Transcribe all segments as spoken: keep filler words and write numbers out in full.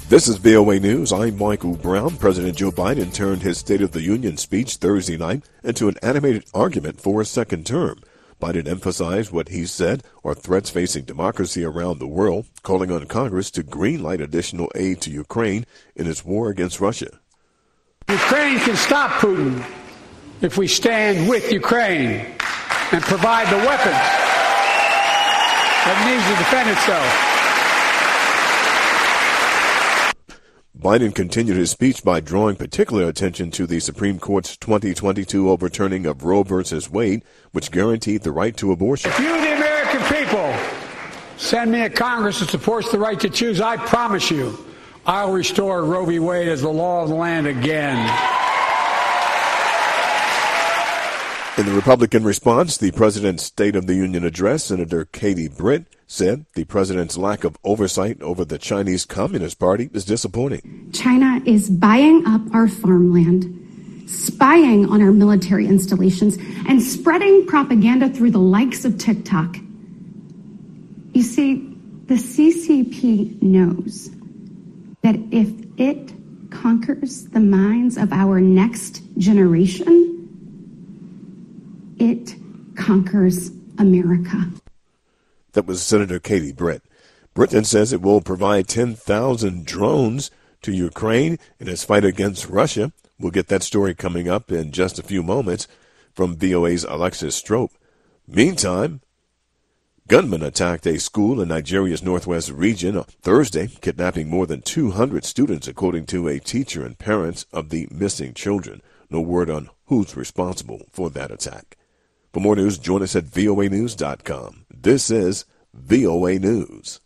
This is V O A News. I'm Michael Brown. President Joe Biden turned his State of the Union speech Thursday night into an animated argument for a second term. Biden emphasized what he said are threats facing democracy around the world, calling on Congress to greenlight additional aid to Ukraine in its war against Russia. Ukraine can stop Putin if we stand with Ukraine and provide the weapons that needs to defend itself. Biden continued his speech by drawing particular attention to the Supreme Court's twenty twenty-two overturning of Roe v. Wade, which guaranteed the right to abortion. If you, the American people, send me a Congress that supports the right to choose, I promise you I'll restore Roe v. Wade as the law of the land again. In the Republican response, the President's State of the Union address, Senator Katie Britt said the President's lack of oversight over the Chinese Communist Party is disappointing. China is buying up our farmland, spying on our military installations, and spreading propaganda through the likes of TikTok. You see, the C C P knows that if it conquers the minds of our next generation, it conquers America. That was Senator Katie Britt. Britain says it will provide ten thousand drones to Ukraine in its fight against Russia. We'll get that story coming up in just a few moments from V O A's Alexis Strope. Meantime, gunmen attacked a school in Nigeria's northwest region on Thursday, kidnapping more than two hundred students, according to a teacher and parents of the missing children. No word on who's responsible for that attack. For more news, join us at V O A news dot com. This is V O A News.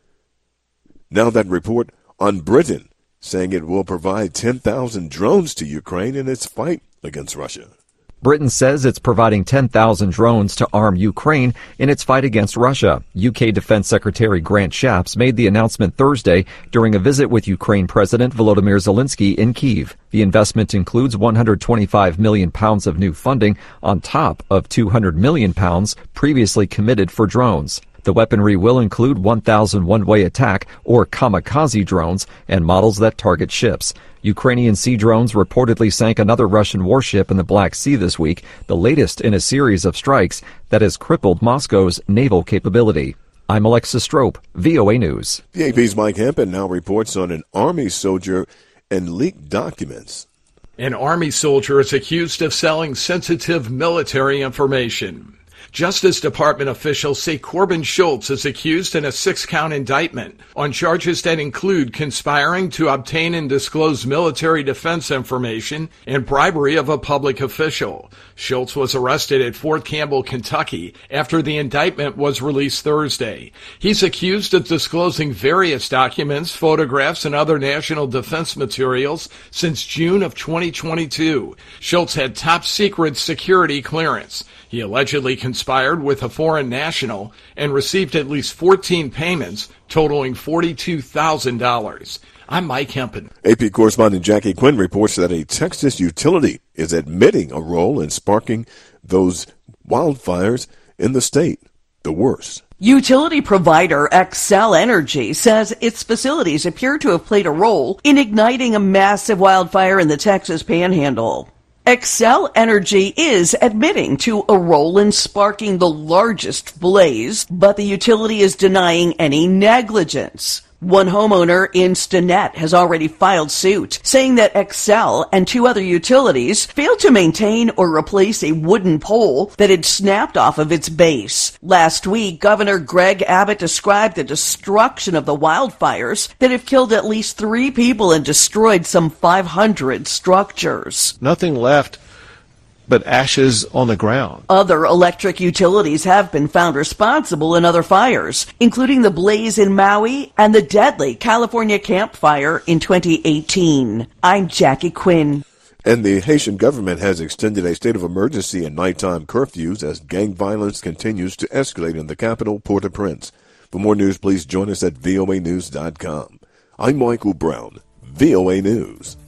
Now that report on Britain saying it will provide ten thousand drones to Ukraine in its fight against Russia. Britain says it's providing ten thousand drones to arm Ukraine in its fight against Russia. U K Defense Secretary Grant Shapps made the announcement Thursday during a visit with Ukraine President Volodymyr Zelensky in Kyiv. The investment includes one hundred twenty-five million pounds of new funding on top of two hundred million pounds previously committed for drones. The weaponry will include one thousand one-way attack or kamikaze drones and models that target ships. Ukrainian sea drones reportedly sank another Russian warship in the Black Sea this week, the latest in a series of strikes that has crippled Moscow's naval capability. I'm Alexis Strope, V O A News. The A P's Mike Hempen now reports on an Army soldier and leaked documents. An Army soldier is accused of selling sensitive military information. Justice Department officials say Corbin Schultz is accused in a six-count indictment on charges that include conspiring to obtain and disclose military defense information and bribery of a public official. Schultz was arrested at Fort Campbell, Kentucky, after the indictment was released Thursday. He's accused of disclosing various documents, photographs, and other national defense materials since June of twenty twenty-two. Schultz had top-secret security clearance. He allegedly conspired with a foreign national and received at least fourteen payments totaling forty-two thousand dollars. I'm Mike Hempen. A P correspondent Jackie Quinn reports that a Texas utility is admitting a role in sparking those wildfires in the state, the worst. Utility provider Xcel Energy says its facilities appear to have played a role in igniting a massive wildfire in the Texas Panhandle. Xcel Energy is admitting to a role in sparking the largest blaze, but the utility is denying any negligence. One homeowner in Stinnett has already filed suit, saying that Xcel and two other utilities failed to maintain or replace a wooden pole that had snapped off of its base. Last week, Governor Greg Abbott described the destruction of the wildfires that have killed at least three people and destroyed some five hundred structures. Nothing left but ashes on the ground. Other electric utilities have been found responsible in other fires, including the blaze in Maui and the deadly California Camp Fire in twenty eighteen. I'm Jackie Quinn. And the Haitian government has extended a state of emergency and nighttime curfews as gang violence continues to escalate in the capital, Port-au-Prince. For more news, please join us at V O A news dot com. I'm Michael Brown, V O A News.